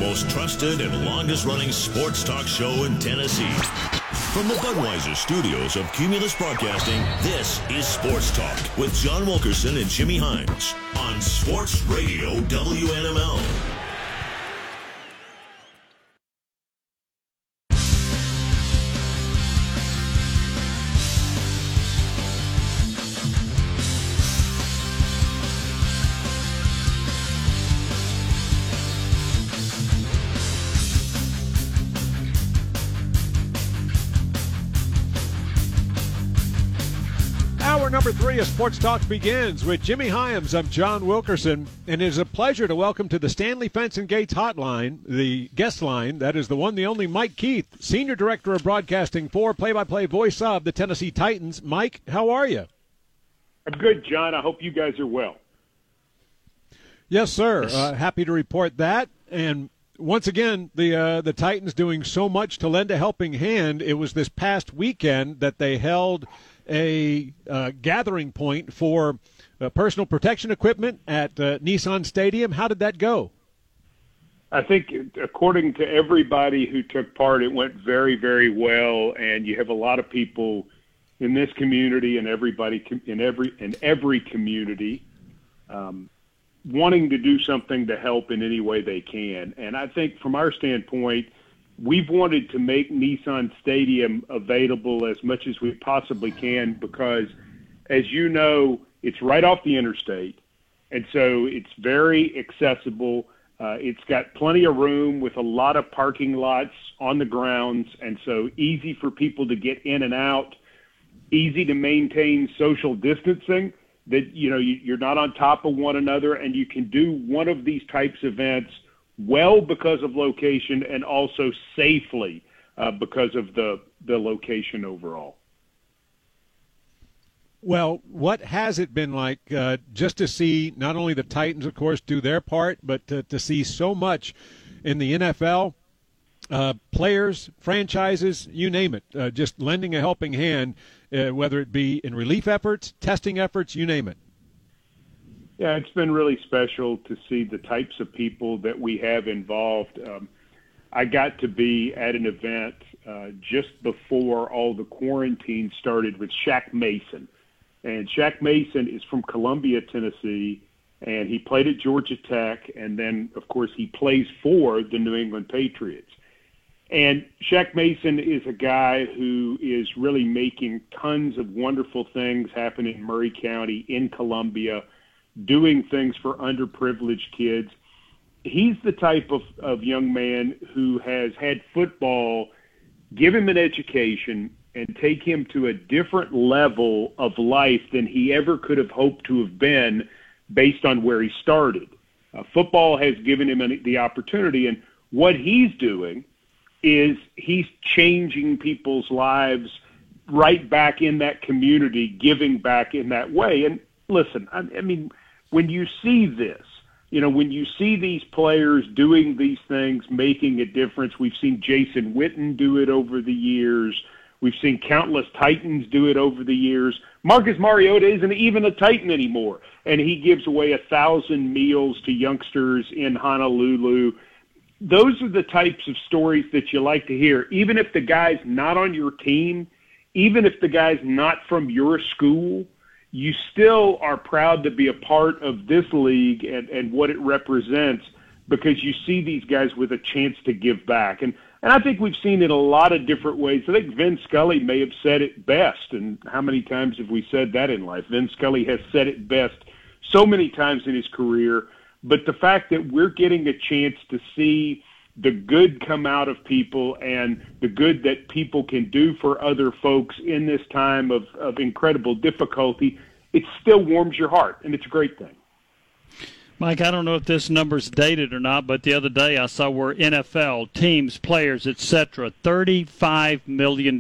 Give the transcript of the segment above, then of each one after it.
most trusted and longest-running sports talk show in Tennessee. From the Budweiser studios of Cumulus Broadcasting, this is Sports Talk with John Wilkerson and Jimmy Himes on Sports Radio WNML. Number 3 of Sports Talk begins with Jimmy Himes. I'm John Wilkerson, and it is a pleasure to welcome to the Stanley Fence and Gates hotline, the guest line, that is the one, the only Mike Keith, Senior Director of Broadcasting for play-by-play voice of the Tennessee Titans. Mike, how are you? I'm good, John. I hope you guys are well. Yes, sir. Happy to report that. And once again, the Titans doing so much to lend a helping hand. It was this past weekend that they held a gathering point for personal protection equipment at Nissan Stadium. How did that go? I think, according to everybody who took part, it went very, very well. And you have a lot of people in this community and everybody in every community wanting to do something to help in any way they can. And I think, from our standpoint, we've wanted to make Nissan Stadium available as much as we possibly can because, as you know, it's right off the interstate, and so it's very accessible. It's got plenty of room with a lot of parking lots on the grounds, and so easy for people to get in and out, easy to maintain social distancing, that, you know, you're not on top of one another, and you can do one of these types of events well because of location and also safely because of the location overall. Well, what has it been like just to see not only the Titans, of course, do their part, but to see so much in the NFL, players, franchises, you name it, just lending a helping hand, whether it be in relief efforts, testing efforts, you name it. Yeah, it's been really special to see the types of people that we have involved. I got to be at an event just before all the quarantine started with Shaq Mason. And Shaq Mason is from Columbia, Tennessee, and he played at Georgia Tech, and then, of course, he plays for the New England Patriots. And Shaq Mason is a guy who is really making tons of wonderful things happen in Murray County, in Columbia, doing things for underprivileged kids. He's the type of young man who has had football give him an education and take him to a different level of life than he ever could have hoped to have been based on where he started. Football has given him the opportunity, and what he's doing is he's changing people's lives right back in that community, giving back in that way. And listen, I mean, when you see this, you know, when you see these players doing these things, making a difference, we've seen Jason Witten do it over the years. We've seen countless Titans do it over the years. Marcus Mariota isn't even a Titan anymore, and he gives away 1,000 meals to youngsters in Honolulu. Those are the types of stories that you like to hear, even if the guy's not on your team, even if the guy's not from your school. You still are proud to be a part of this league and what it represents because you see these guys with a chance to give back. And I think we've seen it a lot of different ways. I think Vin Scully may have said it best. And how many times have we said that in life? Vin Scully has said it best so many times in his career. But the fact that we're getting a chance to see the good come out of people and the good that people can do for other folks in this time of incredible difficulty, it still warms your heart, and it's a great thing. Mike, I don't know if this number's dated or not, but the other day I saw where NFL, teams, players, etc., $35 million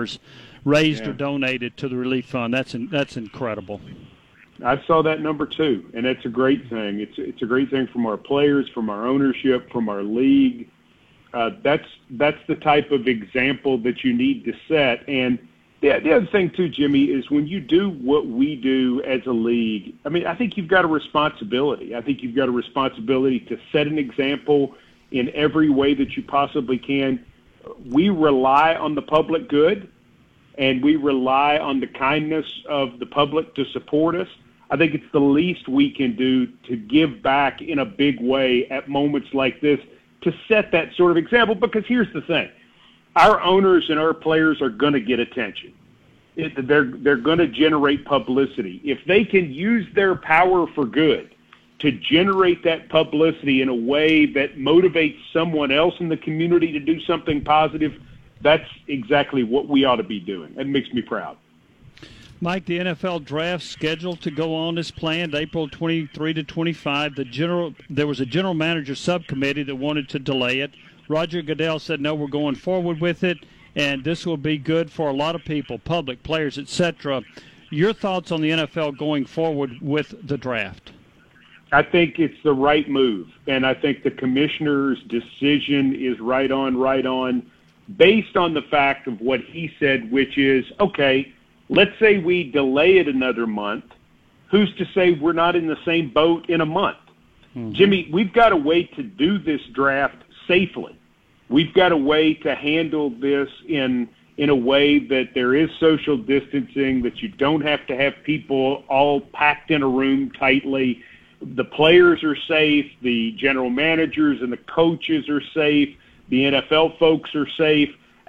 raised or donated to the relief fund. That's incredible. I saw that number too, and that's a great thing. It's a great thing from our players, from our ownership, from our league. That's the type of example that you need to set. And the other thing too, Jimmy, is when you do what we do as a league, I mean, I think you've got a responsibility. I think you've got a responsibility to set an example in every way that you possibly can. We rely on the public good, and we rely on the kindness of the public to support us. I think it's the least we can do to give back in a big way at moments like this, to set that sort of example. Because here's the thing. Our owners and our players are going to get attention. They're going to generate publicity. If they can use their power for good to generate that publicity in a way that motivates someone else in the community to do something positive, that's exactly what we ought to be doing. That makes me proud. Mike, the NFL draft scheduled to go on as planned, April 23 to 25. There was a general manager subcommittee that wanted to delay it. Roger Goodell said, no, we're going forward with it, and this will be good for a lot of people, public, players, etc. Your thoughts on the NFL going forward with the draft? I think it's the right move, and I think the commissioner's decision is right on, based on the fact of what he said, which is, okay, let's say we delay it another month. Who's to say we're not in the same boat in a month? Mm-hmm. Jimmy, we've got a way to do this draft safely. We've got a way to handle this in a way that there is social distancing, that you don't have to have people all packed in a room tightly. The players are safe. The general managers and the coaches are safe. The NFL folks are safe.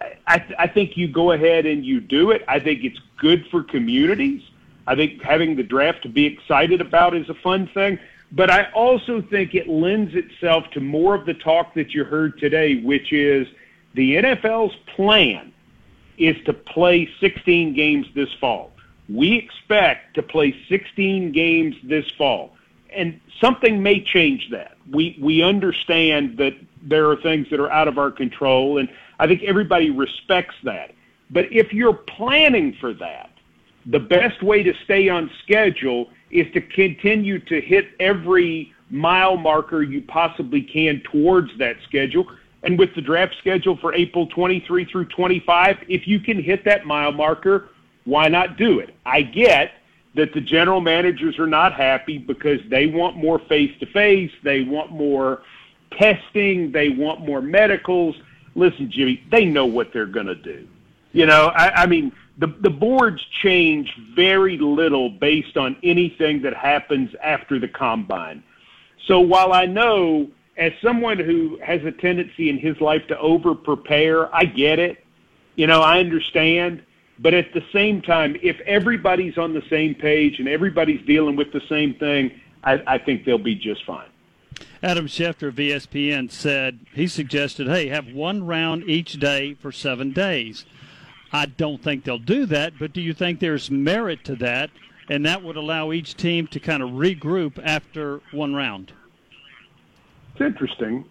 I think you go ahead and you do it. I think it's good for communities. I think having the draft to be excited about is a fun thing. But I also think it lends itself to more of the talk that you heard today, which is the NFL's plan is to play 16 games this fall. We expect to play 16 games this fall. And something may change that. We understand that there are things that are out of our control, and I think everybody respects that. But if you're planning for that, the best way to stay on schedule is to continue to hit every mile marker you possibly can towards that schedule. And with the draft schedule for April 23 through 25, if you can hit that mile marker, why not do it? I get that the general managers are not happy because they want more face-to-face, they want more testing, they want more medicals. Listen, Jimmy, they know what they're going to do. You know, I mean, the boards change very little based on anything that happens after the combine. So while I know, as someone who has a tendency in his life to over-prepare, I get it. You know, I understand. But at the same time, if everybody's on the same page and everybody's dealing with the same thing, I think they'll be just fine. Adam Schefter of ESPN suggested, hey, have one round each day for 7 days. I don't think they'll do that, but do you think there's merit to that, and that would allow each team to kind of regroup after one round? It's interesting.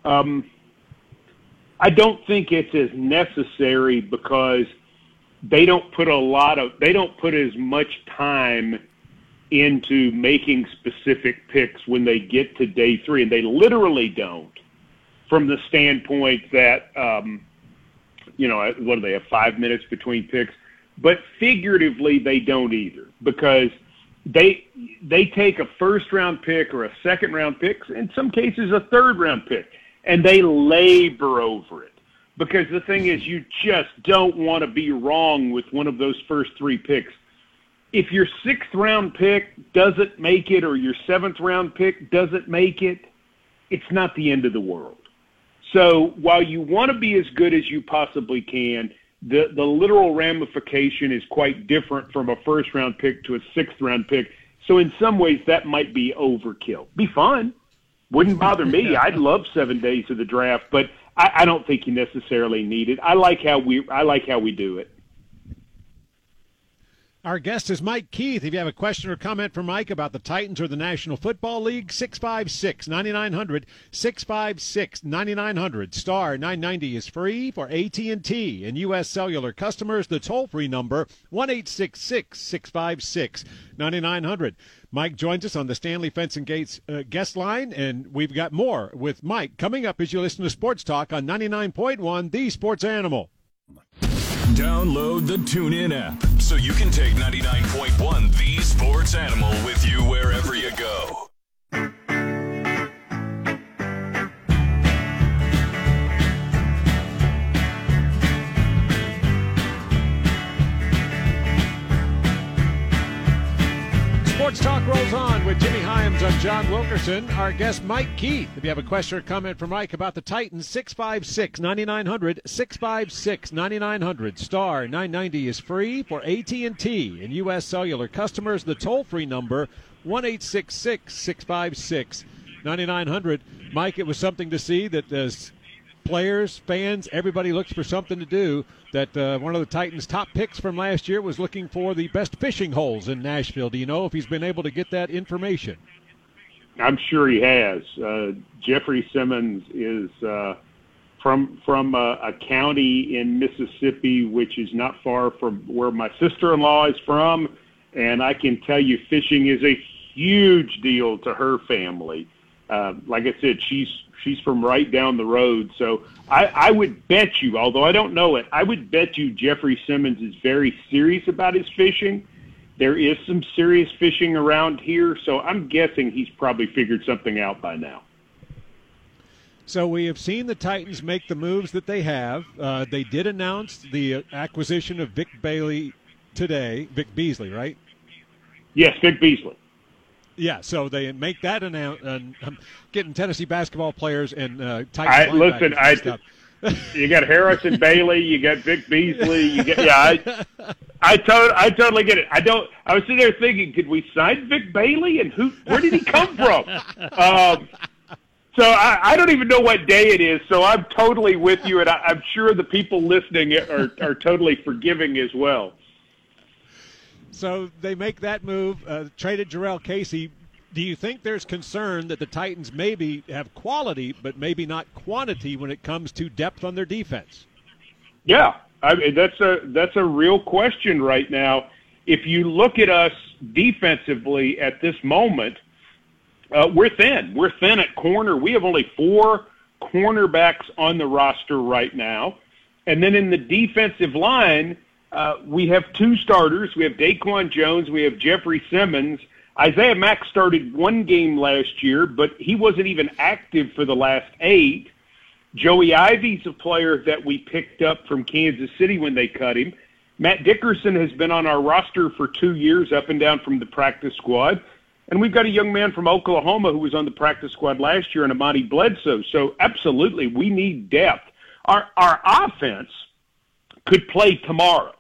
I don't think it's as necessary because they don't put as much time into making specific picks when they get to day 3, and they literally don't, from the standpoint that what do they have, 5 minutes between picks? But figuratively, they don't either, because they take a first-round pick or a second-round pick, in some cases a third-round pick, and they labor over it. Because the thing is, you just don't want to be wrong with one of those first 3 picks. If your 6th-round pick doesn't make it or your 7th-round pick doesn't make it, it's not the end of the world. So while you want to be as good as you possibly can, the literal ramification is quite different from a first-round pick to a 6th-round pick. So in some ways, that might be overkill. Be fun. Wouldn't bother me. I'd love 7 days of the draft, but I don't think you necessarily need it. I like how we do it. Our guest is Mike Keith. If you have a question or comment for Mike about the Titans or the National Football League, 656-9900, 656-9900. Star 990 is free for AT&T and U.S. Cellular customers. The toll-free number, 1-866-656-9900. Mike joins us on the Stanley Fence and Gates guest line, and we've got more with Mike coming up as you listen to Sports Talk on 99.1, The Sports Animal. Download the TuneIn app so you can take 99.1 The Sports Animal with you wherever you go. with Jimmy Hyams. I'm John Wilkerson. Our guest, Mike Keith. If you have a question or comment for Mike about the Titans, 656-9900, 656-9900. Star 990 is free for AT&T and U.S. Cellular customers. The toll-free number, 1-866-656-9900. Mike, it was something to see that as players, fans, everybody looks for something to do, that one of the Titans' top picks from last year was looking for the best fishing holes in Nashville. Do you know if he's been able to get that information? I'm sure he has. Jeffrey Simmons is from a county in Mississippi, which is not far from where my sister-in-law is from, and I can tell you fishing is a huge deal to her family. Like I said, she's from right down the road. So I would bet you, although I don't know it, I would bet you Jeffrey Simmons is very serious about his fishing. There is some serious fishing around here, so I'm guessing he's probably figured something out by now. So we have seen the Titans make the moves that they have. They did announce the acquisition of Vic Beasley today. Vic Beasley, right? Yes, Vic Beasley. Yeah, so they make that announcement. I'm getting Tennessee basketball players and Titans. Listen, you got Harrison Bailey, you got Vic Beasley, you get I totally get it. I was sitting there thinking, did we sign Vic Bailey, and where did he come from? So I don't even know what day it is. So I'm totally with you, and I'm sure the people listening are totally forgiving as well. So they make that move, traded Jarrell Casey. Do you think there's concern that the Titans maybe have quality but maybe not quantity when it comes to depth on their defense? Yeah, I mean, that's a real question right now. If you look at us defensively at this moment, we're thin. We're thin at corner. We have only 4 cornerbacks on the roster right now. And then in the defensive line, we have 2 starters. We have Daquan Jones. We have Jeffrey Simmons. Isaiah Mack started 1 game last year, but he wasn't even active for the last 8. Joey Ivy's a player that we picked up from Kansas City when they cut him. Matt Dickerson has been on our roster for 2 years, up and down from the practice squad. And we've got a young man from Oklahoma who was on the practice squad last year, and Amani Bledsoe. So absolutely, we need depth. Our offense could play tomorrow.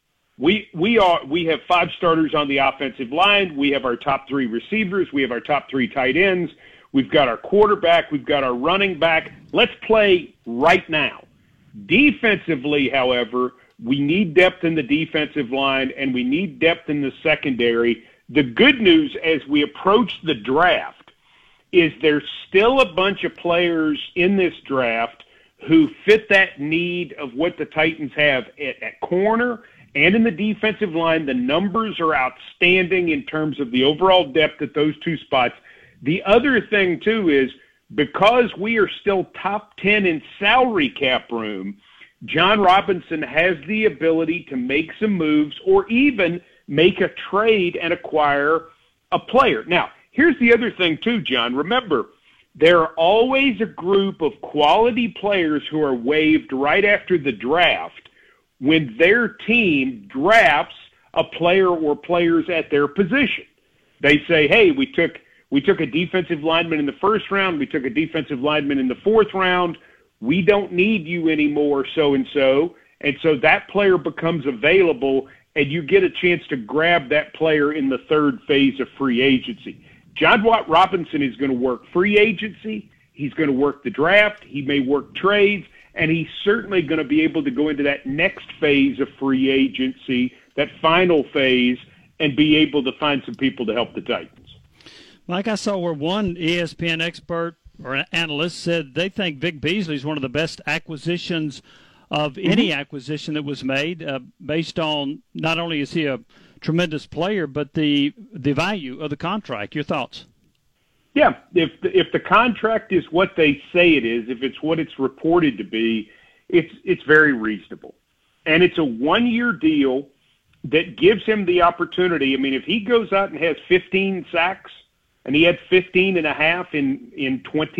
We have 5 starters on the offensive line. We have our top 3 receivers. We have our top 3 tight ends. We've got our quarterback. We've got our running back. Let's play right now. Defensively, however, we need depth in the defensive line, and we need depth in the secondary. The good news as we approach the draft is there's still a bunch of players in this draft who fit that need of what the Titans have at corner and in the defensive line. The numbers are outstanding in terms of the overall depth at those 2 spots. The other thing, too, is because we are still top 10 in salary cap room, John Robinson has the ability to make some moves or even make a trade and acquire a player. Now, here's the other thing, too, John. Remember, there are always a group of quality players who are waived right after the draft when their team drafts a player or players at their position. They say, hey, we took a defensive lineman in the 1st round. We took a defensive lineman in the 4th round. We don't need you anymore, so-and-so. And so that player becomes available, and you get a chance to grab that player in the 3rd phase of free agency. John Watt Robinson is going to work free agency. He's going to work the draft. He may work trades. And he's certainly going to be able to go into that next phase of free agency, that final phase, and be able to find some people to help the Titans. Mike, I saw where one ESPN expert or analyst said they think Vic Beasley is one of the best acquisitions of any acquisition that was made, based on not only is he a tremendous player, but the value of the contract. Your thoughts? Yeah, if the contract is what they say it is, if it's what it's reported to be, it's very reasonable. And it's a 1-year deal that gives him the opportunity. I mean, if he goes out and has 15 sacks, and he had 15.5 in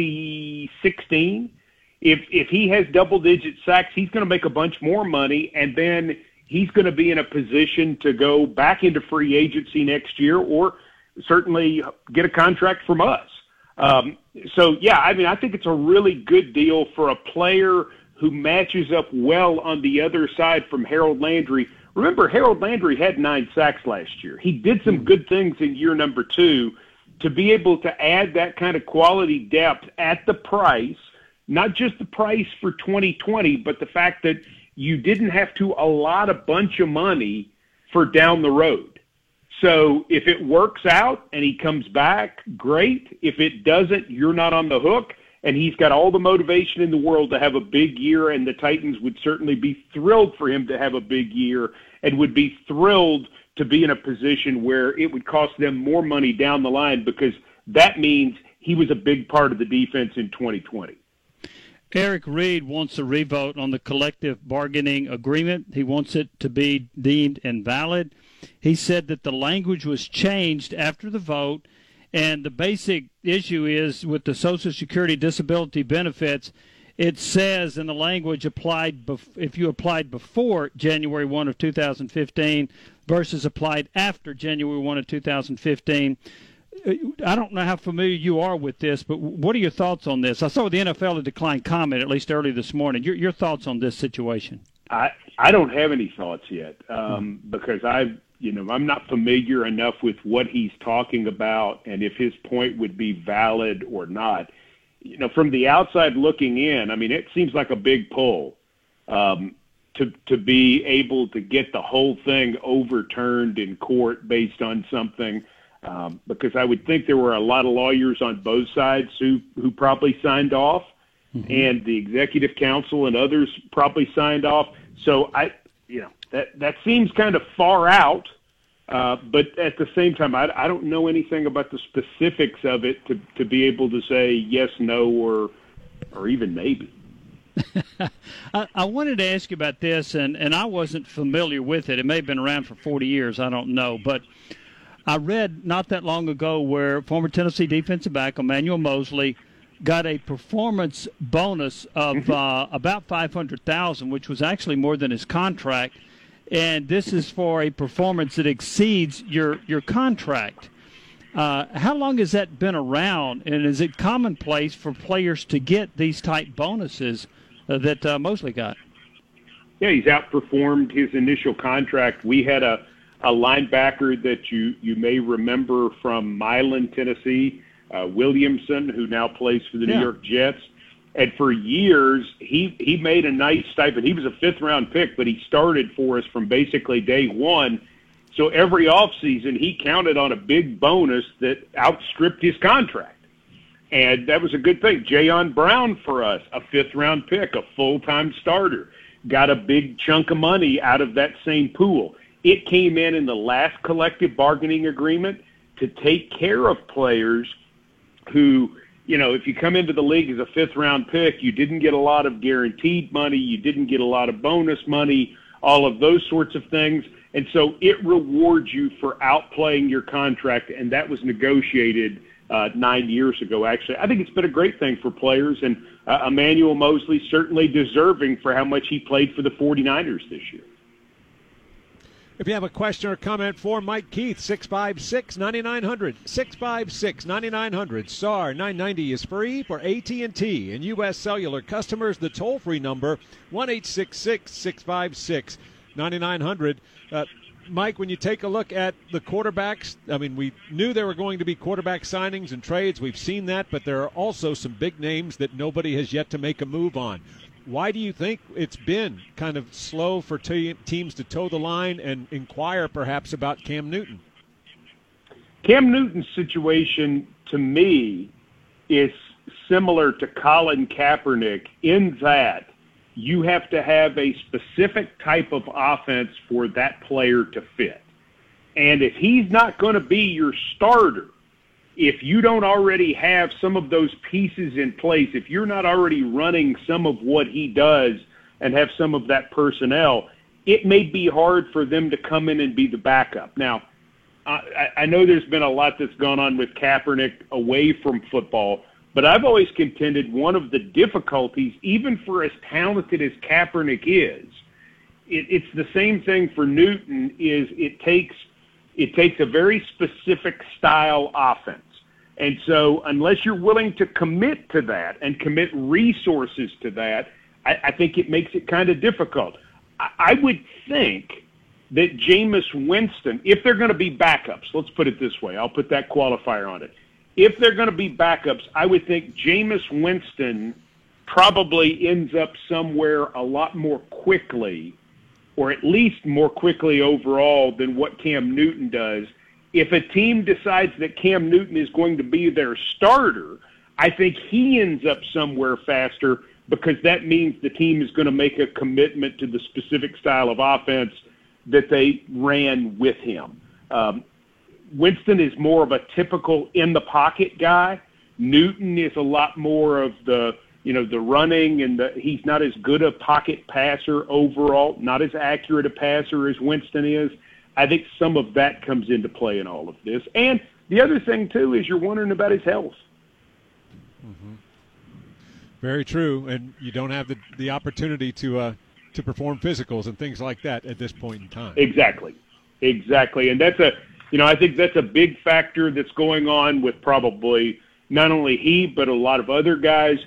2016, if he has double-digit sacks, he's going to make a bunch more money, and then he's going to be in a position to go back into free agency next year or certainly get a contract from us. So, yeah, I mean, I think it's a really good deal for a player who matches up well on the other side from Harold Landry. Remember, Harold Landry had 9 sacks last year. He did some good things in year number 2. To be able to add that kind of quality depth at the price, not just the price for 2020, but the fact that you didn't have to allot a bunch of money for down the road. So if it works out and he comes back, great. If it doesn't, you're not on the hook. And he's got all the motivation in the world to have a big year, and the Titans would certainly be thrilled for him to have a big year and would be thrilled to be in a position where it would cost them more money down the line, because that means he was a big part of the defense in 2020. Eric Reed wants a revote on the collective bargaining agreement. He wants it to be deemed invalid. He said that the language was changed after the vote, and the basic issue is with the Social Security disability benefits, it says in the language if you applied before January 1 of 2015 versus applied after January 1 of 2015. I don't know how familiar you are with this, but what are your thoughts on this? I saw the NFL had declined comment, at least early this morning. Your thoughts on this situation? I don't have any thoughts yet because I'm not familiar enough with what he's talking about and if his point would be valid or not. From the outside looking in, I mean, it seems like a big pull to be able to get the whole thing overturned in court based on something, because I would think there were a lot of lawyers on both sides who probably signed off, and the executive council and others probably signed off. So that seems kind of far out. But at the same time, I don't know anything about the specifics of it to be able to say yes, no, or even maybe. I wanted to ask you about this, and I wasn't familiar with it. It may have been around for 40 years. I don't know. But I read not that long ago where former Tennessee defensive back Emmanuel Mosley got a performance bonus of about $500,000, which was actually more than his contract. And this is for a performance that exceeds your contract. How long has that been around, and is it commonplace for players to get these type bonuses that Mosley got? Yeah, he's outperformed his initial contract. We had a linebacker that you may remember from Milan, Tennessee, Williamson, who now plays for the New York Jets. And for years, he made a nice stipend. He was a fifth-round pick, but he started for us from basically day one. So every offseason, he counted on a big bonus that outstripped his contract. And that was a good thing. Jayon Brown for us, a fifth-round pick, a full-time starter, got a big chunk of money out of that same pool. It came in the last collective bargaining agreement to take care of players who – if you come into the league as a fifth-round pick, you didn't get a lot of guaranteed money, you didn't get a lot of bonus money, all of those sorts of things. And so it rewards you for outplaying your contract, and that was negotiated 9 years ago, actually. I think it's been a great thing for players, and Emmanuel Mosley certainly deserving for how much he played for the 49ers this year. If you have a question or comment for Mike Keith, 656-9900, 656-9900. SAR 990 is free for AT&T and U.S. Cellular customers. The toll-free number, 1-866-656-9900. Mike, when you take a look at the quarterbacks, I mean, we knew there were going to be quarterback signings and trades. We've seen that, but there are also some big names that nobody has yet to make a move on. Why do you think it's been kind of slow for teams to toe the line and inquire perhaps about Cam Newton? Cam Newton's situation, to me, is similar to Colin Kaepernick in that you have to have a specific type of offense for that player to fit. And if he's not going to be your starter, if you don't already have some of those pieces in place, if you're not already running some of what he does and have some of that personnel, it may be hard for them to come in and be the backup. Now, I know there's been a lot that's gone on with Kaepernick away from football, but I've always contended one of the difficulties, even for as talented as Kaepernick is, it's the same thing for Newton, is it takes It takes a very specific style offense. And so unless you're willing to commit to that and commit resources to that, I think it makes it kind of difficult. I would think that Jameis Winston, if they're going to be backups, let's put it this way, I'll put that qualifier on it. If they're going to be backups, I would think Jameis Winston probably ends up somewhere a lot more quickly, or at least more quickly overall than what Cam Newton does. If a team decides that Cam Newton is going to be their starter, I think he ends up somewhere faster because that means the team is going to make a commitment to the specific style of offense that they ran with him. Winston is more of a typical in-the-pocket guy. Newton is a lot more of the running, and he's not as good a pocket passer overall, not as accurate a passer as Winston is. I think some of that comes into play in all of this. And the other thing, too, is you're wondering about his health. Mm-hmm. Very true, and you don't have the opportunity to perform physicals and things like that at this point in time. Exactly, and that's I think that's a big factor that's going on with probably not only he but a lot of other guys.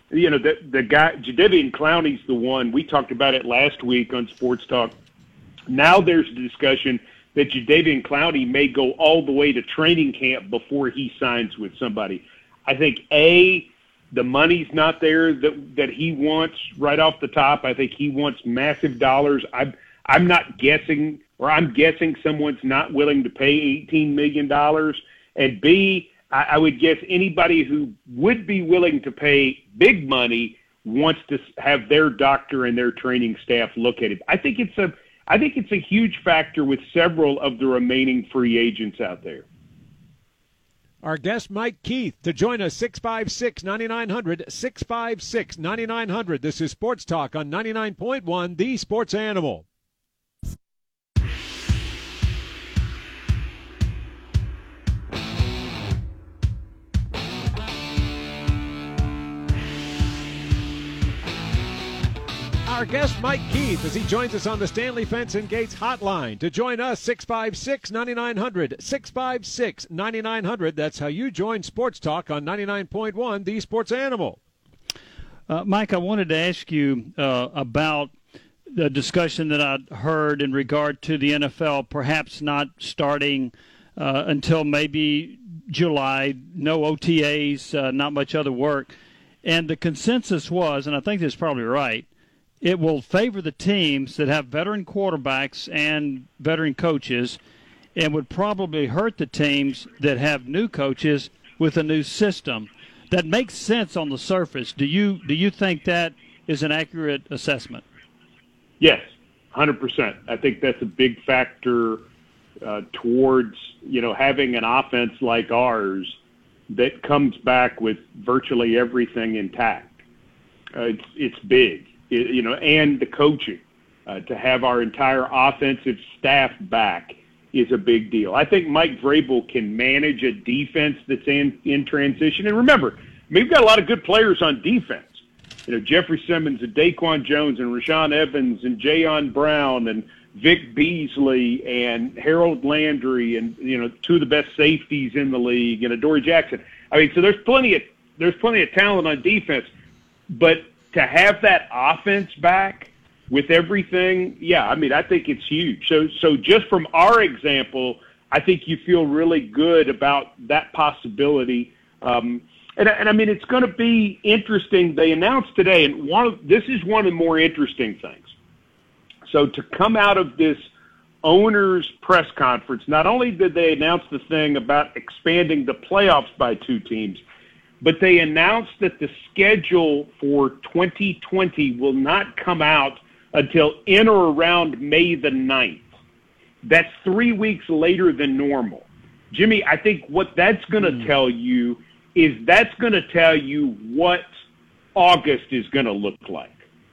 The guy Jadeveon Clowney's the one we talked about it last week on Sports Talk. Now there's a discussion that Jadeveon Clowney may go all the way to training camp before he signs with somebody. I think the money's not there that he wants right off the top. I think he wants massive dollars. I'm not guessing, or I'm guessing someone's not willing to pay $18 million. And B, I would guess anybody who would be willing to pay big money wants to have their doctor and their training staff look at it. I think it's a huge factor with several of the remaining free agents out there. Our guest, Mike Keith, to join us, 656-9900, 656-9900. This is Sports Talk on 99.1, The Sports Animal. Our guest, Mike Keith, as he joins us on the Stanley Fence and Gates hotline. To join us, 656-9900, 656-9900. That's how you join Sports Talk on 99.1, The Sports Animal. Mike, I wanted to ask you about the discussion that I heard in regard to the NFL perhaps not starting until maybe July, no OTAs, not much other work. And the consensus was, and I think this is probably right, it will favor the teams that have veteran quarterbacks and veteran coaches, and would probably hurt the teams that have new coaches with a new system. That makes sense on the surface. Do you think that is an accurate assessment? Yes, 100%. I think that's a big factor towards having an offense like ours that comes back with virtually everything intact. It's big. And the coaching, to have our entire offensive staff back is a big deal. I think Mike Vrabel can manage a defense that's in transition. And remember, we've got a lot of good players on defense. Jeffrey Simmons and Daquan Jones and Rashaan Evans and Jayon Brown and Vic Beasley and Harold Landry and, two of the best safeties in the league and Adoree Jackson. So there's plenty of talent on defense, but to have that offense back with everything, I think it's huge. So just from our example, I think you feel really good about that possibility. And it's going to be interesting. They announced today, and this is one of the more interesting things. So to come out of this owners' press conference, not only did they announce the thing about expanding the playoffs by 2 teams, but they announced that the schedule for 2020 will not come out until in or around May the 9th. That's 3 weeks later than normal. Jimmy, I think what that's going to tell you is that's going to tell you what August is going to look like.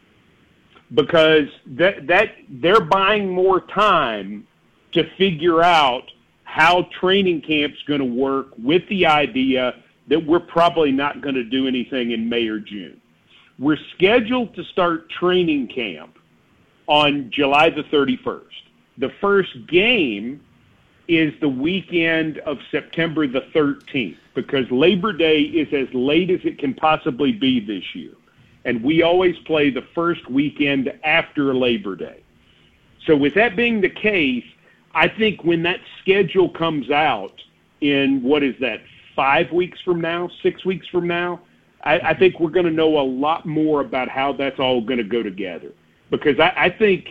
Because that they're buying more time to figure out how training camp's going to work, with the idea that we're probably not going to do anything in May or June. We're scheduled to start training camp on July the 31st. The first game is the weekend of September the 13th, because Labor Day is as late as it can possibly be this year. And we always play the first weekend after Labor Day. So with that being the case, I think when that schedule comes out in, 5 weeks from now, 6 weeks from now, I think we're going to know a lot more about how that's all going to go together. Because I think,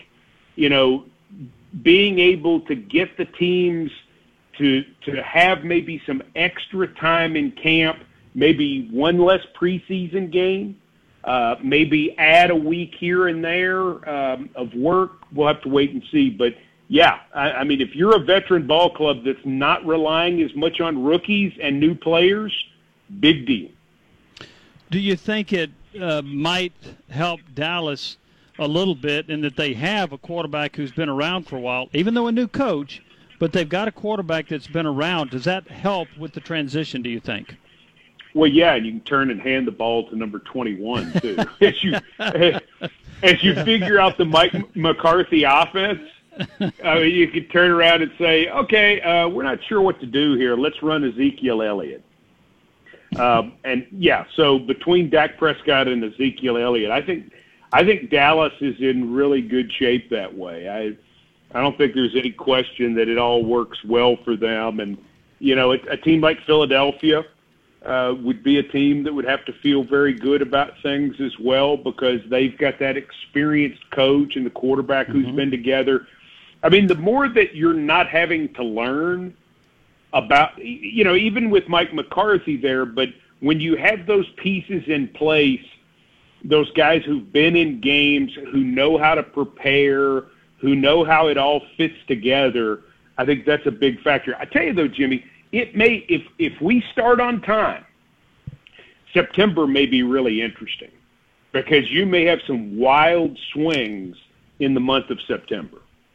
being able to get the teams to have maybe some extra time in camp, maybe one less preseason game, maybe add a week here and there of work, we'll have to wait and see. But, yeah, I mean, if you're a veteran ball club that's not relying as much on rookies and new players, big deal. Do you think it might help Dallas a little bit in that they have a quarterback who's been around for a while, even though a new coach, but they've got a quarterback that's been around? Does that help with the transition, do you think? Well, yeah, and you can turn and hand the ball to number 21, too. as you figure out the Mike McCarthy offense, you can turn around and say, okay, we're not sure what to do here. Let's run Ezekiel Elliott. And, yeah, so between Dak Prescott and Ezekiel Elliott, I think Dallas is in really good shape that way. I don't think there's any question that it all works well for them. And, a team like Philadelphia would be a team that would have to feel very good about things as well, because they've got that experienced coach and the quarterback who's been together. I mean, the more that you're not having to learn about, even with Mike McCarthy there, but when you have those pieces in place, those guys who've been in games, who know how to prepare, who know how it all fits together, I think that's a big factor. I tell you, though, Jimmy, it may, if we start on time, September may be really interesting, because you may have some wild swings in the month of September.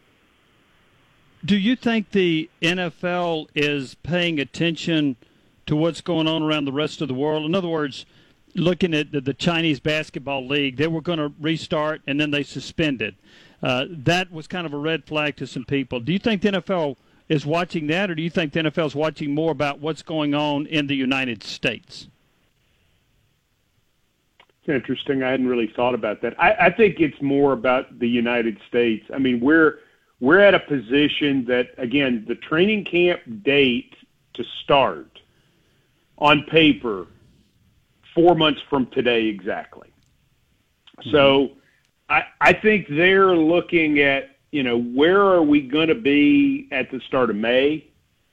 Do you think the NFL is paying attention to what's going on around the rest of the world? In other words, looking at the Chinese basketball league, they were going to restart and then they suspended. That was kind of a red flag to some people. Do you think the NFL is watching that, or do you think the NFL is watching more about what's going on in the United States? It's interesting. I hadn't really thought about that. I think it's more about the United States. I mean, we're at a position that, again, the training camp date to start on paper 4 months from today exactly. So I think they're looking at, where are we going to be at the start of May?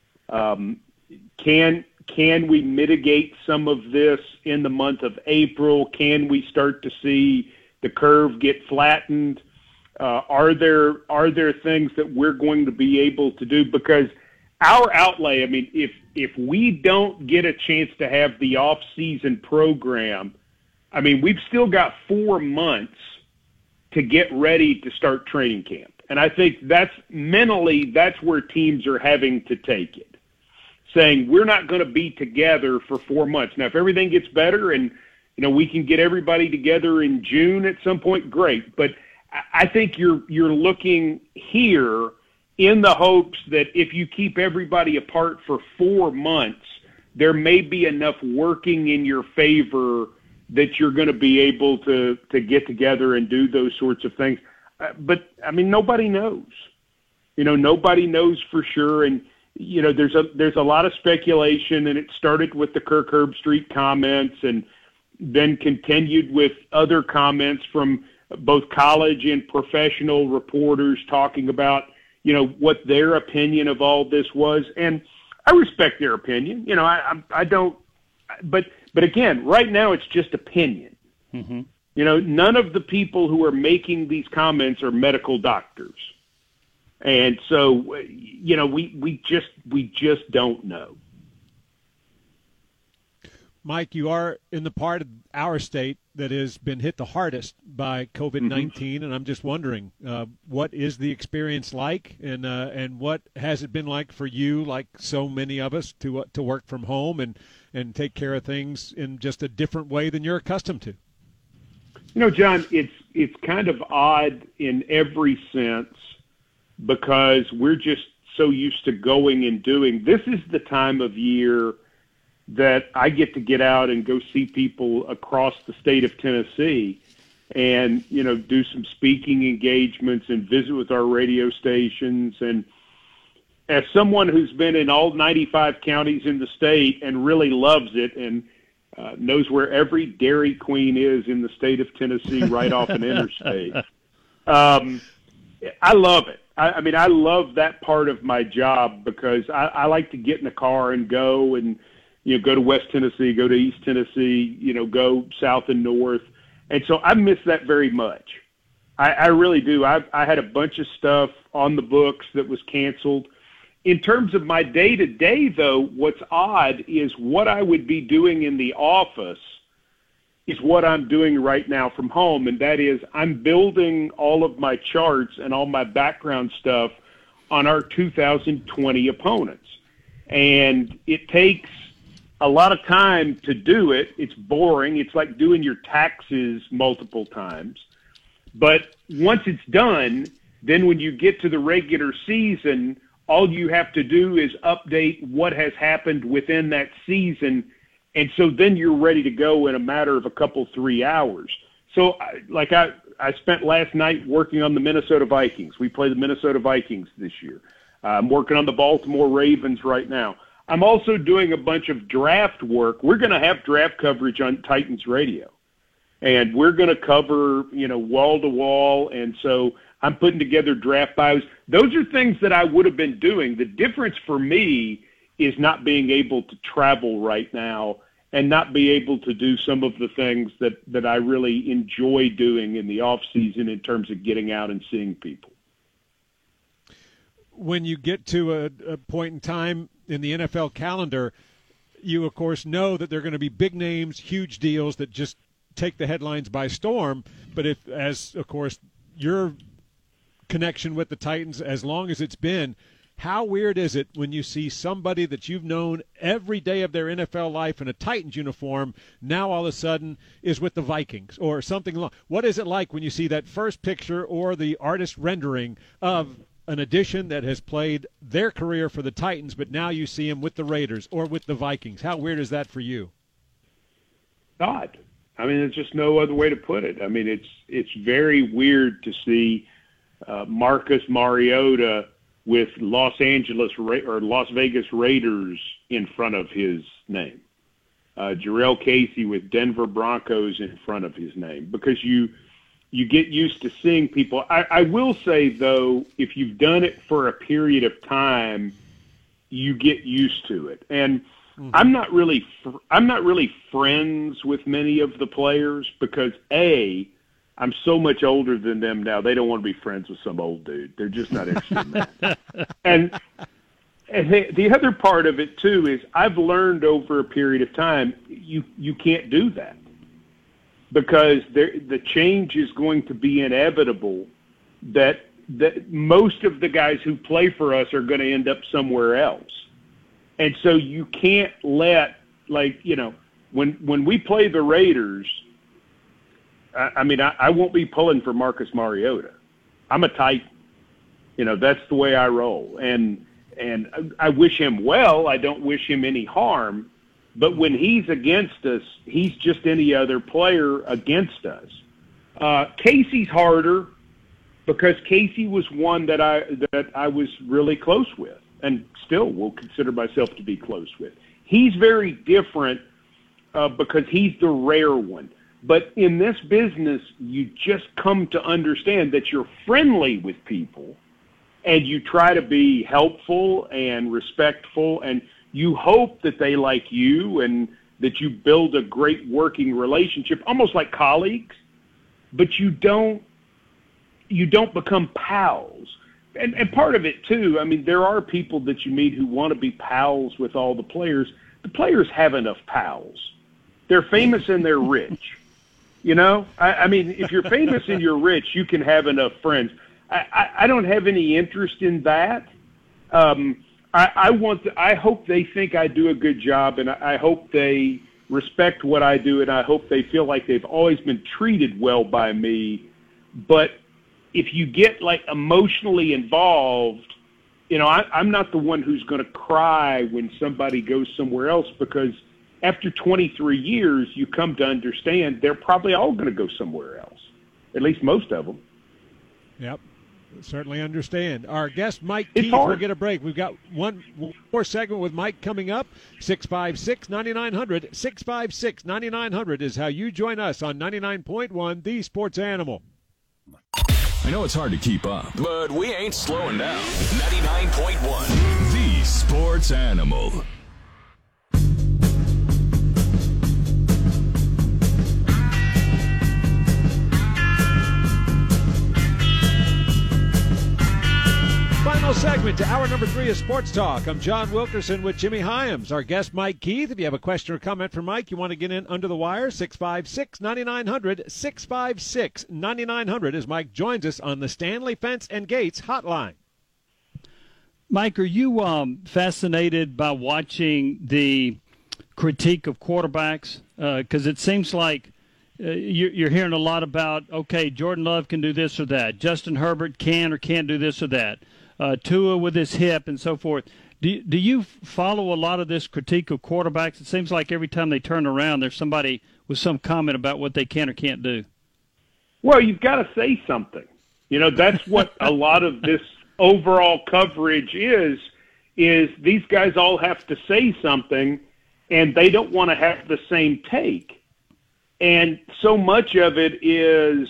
Can we mitigate some of this in the month of April? Can we start to see the curve get flattened? Are there things that we're going to be able to do? Because our outlay, I mean, if we don't get a chance to have the off-season program, I mean, we've still got 4 months to get ready to start training camp. And I think that's where teams are having to take it, saying we're not going to be together for 4 months. Now, if everything gets better and, we can get everybody together in June at some point, great. But I think you're looking here in the hopes that if you keep everybody apart for 4 months, there may be enough working in your favor that you're going to be able to get together and do those sorts of things. But, I mean, nobody knows. Nobody knows for sure. And, there's a lot of speculation, and it started with the Kirk Herbstreit comments and then continued with other comments from both college and professional reporters talking about, what their opinion of all this was. And I respect their opinion. I don't, but again, right now it's just opinion. Mm-hmm. None of the people who are making these comments are medical doctors. And so, we just don't know. Mike, you are in the part of our state that has been hit the hardest by COVID-19, and I'm just wondering, what is the experience like, and what has it been like for you, like so many of us, to work from home and take care of things in just a different way than you're accustomed to? John, it's kind of odd in every sense, because we're just so used to going and doing. This is the time of year that I get out and go see people across the state of Tennessee and, do some speaking engagements and visit with our radio stations. And as someone who's been in all 95 counties in the state and really loves it and knows where every Dairy Queen is in the state of Tennessee right off an interstate, I love it. I love that part of my job because I like to get in the car and go and, go to West Tennessee, go to East Tennessee, go south and north. And so I miss that very much. I really do. I had a bunch of stuff on the books that was canceled. In terms of my day-to-day, though, what's odd is what I would be doing in the office is what I'm doing right now from home, and that is I'm building all of my charts and all my background stuff on our 2020 opponents. And it takes a lot of time to do it. It's boring. It's like doing your taxes multiple times. But once it's done, then when you get to the regular season, all you have to do is update what has happened within that season. And so then you're ready to go in a matter of 3 hours. So I spent last night working on the Minnesota Vikings. We play the Minnesota Vikings this year. I'm working on the Baltimore Ravens right now. I'm also doing a bunch of draft work. We're going to have draft coverage on Titans Radio. And we're going to cover, wall to wall. And so I'm putting together draft bios. Those are things that I would have been doing. The difference for me is not being able to travel right now and not be able to do some of the things that I really enjoy doing in the off season in terms of getting out and seeing people. When you get to a point in time in the NFL calendar, you, of course, know that there are going to be big names, huge deals that just take the headlines by storm. But of course, your connection with the Titans, as long as it's been, how weird is it when you see somebody that you've known every day of their NFL life in a Titans uniform now all of a sudden is with the Vikings or something along? What is it like when you see that first picture or the artist rendering of an addition that has played their career for the Titans, but now you see him with the Raiders or with the Vikings? How weird is that for you? Odd. There's just no other way to put it. It's very weird to see Marcus Mariota with Las Vegas Raiders in front of his name. Jurrell Casey with Denver Broncos in front of his name, because you get used to seeing people. I will say, though, if you've done it for a period of time, you get used to it. And I'm not really friends with many of the players because, I'm so much older than them now. They don't want to be friends with some old dude. They're just not interested in that. And the other part of it, too, is I've learned over a period of time you can't do that because the change is going to be inevitable, that most of the guys who play for us are going to end up somewhere else. And so you can't let, when we play the Raiders, I won't be pulling for Marcus Mariota. I'm a Titan. That's the way I roll. And I wish him well. I don't wish him any harm. But when he's against us, he's just any other player against us. Casey's harder because Casey was one that I was really close with and still will consider myself to be close with. He's very different because he's the rare one. But in this business, you just come to understand that you're friendly with people and you try to be helpful and respectful, and you hope that they like you and that you build a great working relationship, almost like colleagues, but you don't become pals. And part of it, too, there are people that you meet who want to be pals with all the players. The players have enough pals. They're famous and they're rich. If you're famous and you're rich, you can have enough friends. I don't have any interest in that. I hope they think I do a good job, and I hope they respect what I do, and I hope they feel like they've always been treated well by me. But if you get emotionally involved, I'm not the one who's going to cry when somebody goes somewhere else, because after 23 years, you come to understand they're probably all going to go somewhere else, at least most of them. Yep, certainly understand. Our guest, Mike Keith, will get a break. We've got one more segment with Mike coming up. 656-9900. 656-9900 is how you join us on 99.1, The Sports Animal. I know it's hard to keep up, but we ain't slowing down. 99.1, The Sports Animal. Final segment to hour number 3 of Sports Talk. I'm John Wilkerson with Jimmy Hyams. Our guest, Mike Keith. If you have a question or comment for Mike, you want to get in under the wire, 656-9900. 656-9900 as Mike joins us on the Stanley Fence and Gates hotline. Mike, are you fascinated by watching the critique of quarterbacks? Because it seems like you're hearing a lot about, okay, Jordan Love can do this or that. Justin Herbert can or can't do this or that. Tua with his hip and so forth. Do you follow a lot of this critique of quarterbacks? It seems like every time they turn around, there's somebody with some comment about what they can or can't do. Well, you've got to say something. That's what a lot of this overall coverage is these guys all have to say something, and they don't want to have the same take. And so much of it is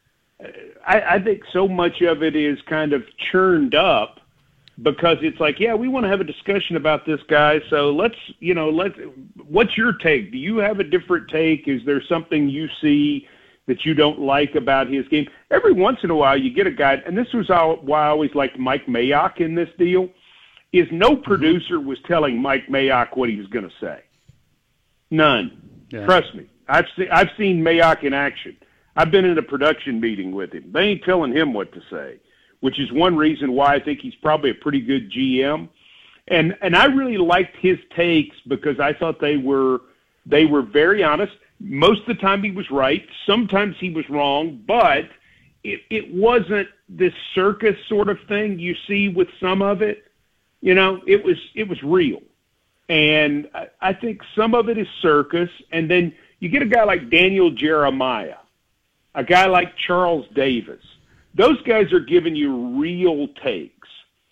I think so much of it is kind of churned up because it's like, yeah, we want to have a discussion about this guy. So let's, what's your take? Do you have a different take? Is there something you see that you don't like about his game? Every once in a while you get a guy, and this was why I always liked Mike Mayock in this deal, is no producer was telling Mike Mayock what he was going to say. None. Yeah. Trust me. I've seen Mayock in action. I've been in a production meeting with him. They ain't telling him what to say, which is one reason why I think he's probably a pretty good GM. And I really liked his takes because I thought they were very honest. Most of the time he was right. Sometimes he was wrong, but it wasn't this circus sort of thing you see with some of it. It was real. And I think some of it is circus. And then you get a guy like Daniel Jeremiah, a guy like Charles Davis. Those guys are giving you real takes.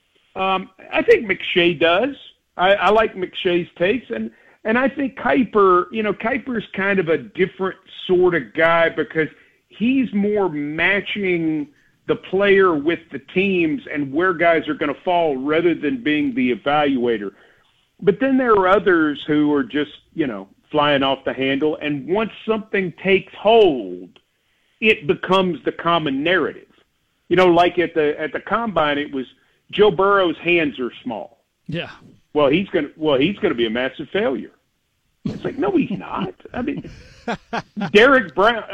I think McShay does. I like McShay's takes. And I think Kiper, Kiper's kind of a different sort of guy because he's more matching the player with the teams and where guys are going to fall rather than being the evaluator. But then there are others who are just, flying off the handle. And once something takes hold, it becomes the common narrative. Like at the combine, it was Joe Burrow's hands are small. Yeah. Well, he's going to be a massive failure. It's like, no, he's not. I mean, Derek Brown,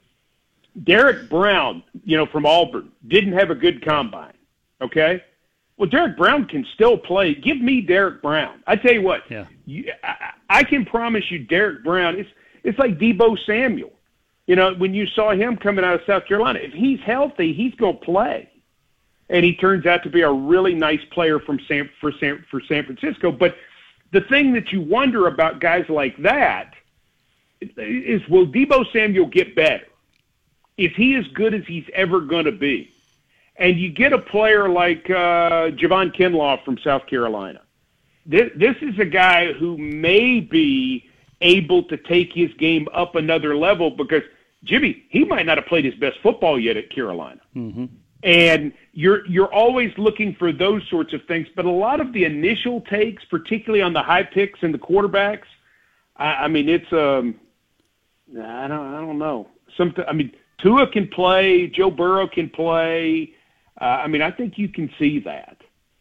from Auburn didn't have a good combine. Okay. Well, Derek Brown can still play. Give me Derek Brown. I tell you what, yeah. I can promise you Derek Brown, it's like Deebo Samuel. When you saw him coming out of South Carolina, if he's healthy, he's going to play. And he turns out to be a really nice player for San Francisco. But the thing that you wonder about guys like that is, will Deebo Samuel get better? Is he as good as he's ever going to be? And you get a player like Javon Kinlaw from South Carolina. This is a guy who may be able to take his game up another level because, Jimmy, he might not have played his best football yet at Carolina. Mm-hmm. And you're always looking for those sorts of things. But a lot of the initial takes, particularly on the high picks and the quarterbacks, it's I don't know. Tua can play, Joe Burrow can play. I think you can see that.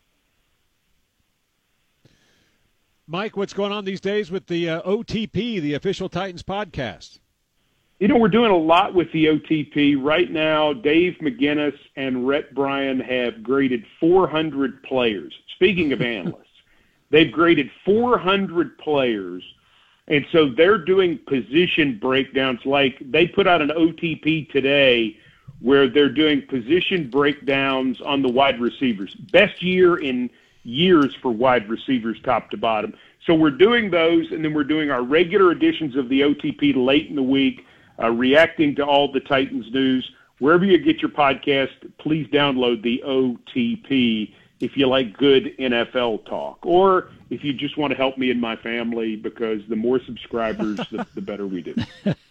Mike, what's going on these days with the OTP, the official Titans podcast? We're doing a lot with the OTP. Right now, Dave McGinnis and Rhett Bryan have graded 400 players. Speaking of analysts, they've graded 400 players, and so they're doing position breakdowns. Like they put out an OTP today where they're doing position breakdowns on the wide receivers. Best year in years for wide receivers top to bottom. So we're doing those, and then we're doing our regular editions of the OTP late in the week, reacting to all the Titans news. Wherever you get your podcast, please download the OTP if you like good NFL talk, or if you just want to help me and my family, because the more subscribers, the better we do.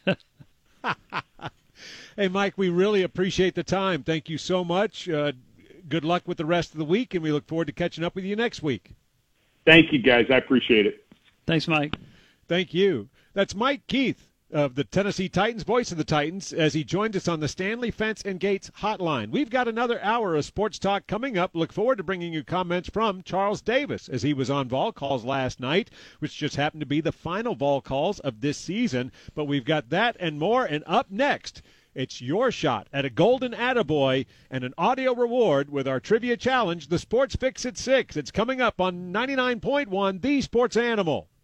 Hey, Mike, we really appreciate the time. Thank you so much. Good luck with the rest of the week, and we look forward to catching up with you next week. Thank you, guys. I appreciate it. Thanks, Mike. Thank you. That's Mike Keith of the Tennessee Titans, voice of the Titans, as he joined us on the Stanley Fence and Gates hotline. We've got another hour of sports talk coming up. Look forward to bringing you comments from Charles Davis as he was on Vol Calls last night, which just happened to be the final Vol Calls of this season. But we've got that and more, and up next, it's your shot at a golden attaboy and an audio reward with our trivia challenge, the Sports Fix at 6. It's coming up on 99.1, The Sports Animal.